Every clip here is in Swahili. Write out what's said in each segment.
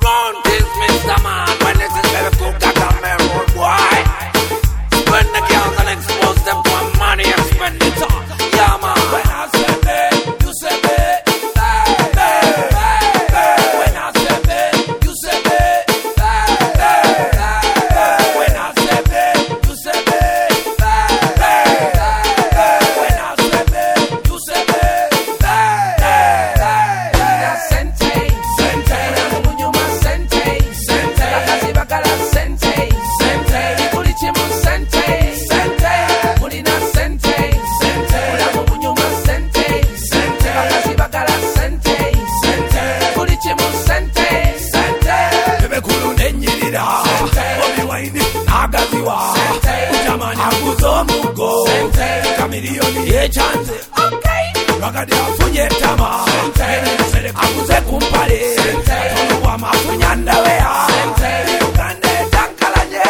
Round is Mr. Man. When this is very cool, got a man road boy. When the girls and expose them to money expenditure. Yeah, man. When I say babe, you say babe. When I say babe, you say babe. When I say babe, you say babe. When I say babe, you say babe. Sente, sente, munyuma sente, sente, akazi bakala sente, sente, ikulichimu sente, sente, mulina sente, sente, munyuma sente, sente, akazi bakala sente, sente, ikulichimu sente, sente, bebe kulu nenyirira, obi waini nagaziwa, ujamani akuzo mugo, kamilioni yechanze, Ragadi afunye tama, akuze kumpale, toluwa mafunya ndawea, Ugande tankalanye.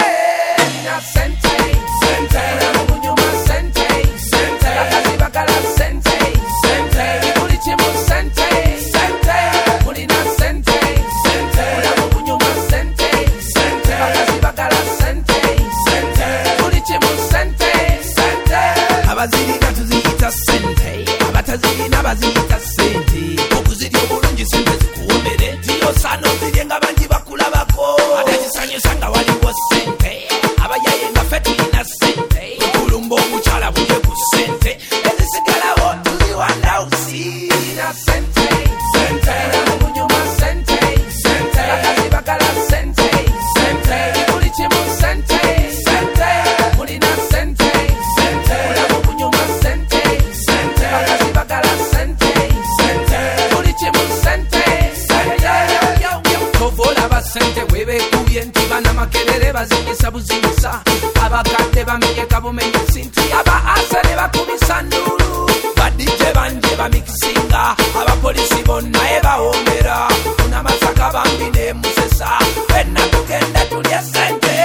Sente, sente, munyuma sente, sente, akazi bakala sente, sente, ikulichimu sente, sente, mulina sente, sente, munyuma sente, sente, akazi bakala sente, sente, ikulichimu sente, sente. Abaziri katuziyita sente, abataziri n'abaziyita sente, okuzirya obulungi sente zikuwomere, tiyosano zirye nga bangi bakulabako, ate kisanyusa nga waliwo sente, abayaye nga ffe tulina sente, okulumba omukyala bulye ku sente, ezisigalawo tuziwandawusi. Sente, sente, munyuma sente, sente, akazi bakala sente, sente, ikulichimu sente, sente, mulina sente, sente, munyuma sente, sente, akazi bakala sente, sente, ikulichimu sente, sente. Tovola basente webekubye nti bana makerere bazingisa buzingisa, abakadde bamenyeka bumenyesi nti aba asa ne bakubisa ndulu, badije banje bamikisinga, abapolisi bonna ebawomera, unamasaka bambi ne musesa, fenna tugenda tulya sente.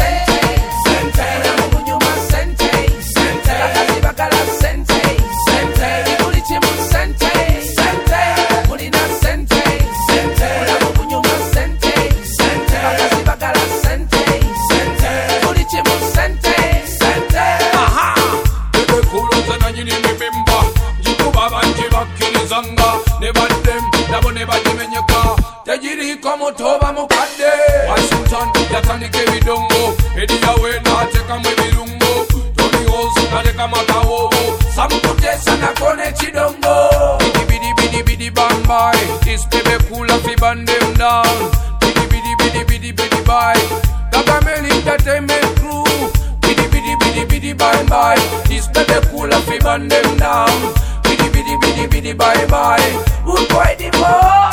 Sente, munyuma sente, sente, akazi bakala sente, sente, ikulichimu sente, sente, mulina sente, sente, munyuma sente, sente, akazi bakala sente, sente, ikulichimu sente, sente. Aha! Bebe kuloza na nyini mibimba, jikuba banji bakirizanga, nebaddem, nabo nebajimenyeka, tejiriko mutoba mukadde. Washington yatandika ebidongo, ediyawe n'atekamu ebirungo, Tony House n'aleka makawowo, samukutesa nako n'ekidongo. Bidi bidi bidi bidi bambai, this baby cool fi burn them down. Bidi bidi bidi bidi bidi bye, Gargamel Entertainment Crew. Bidi bidi bidi bidi bye bye, this baby cool fi burn them down. Bidi bidi bidi bidi bye bye, good boy the boy.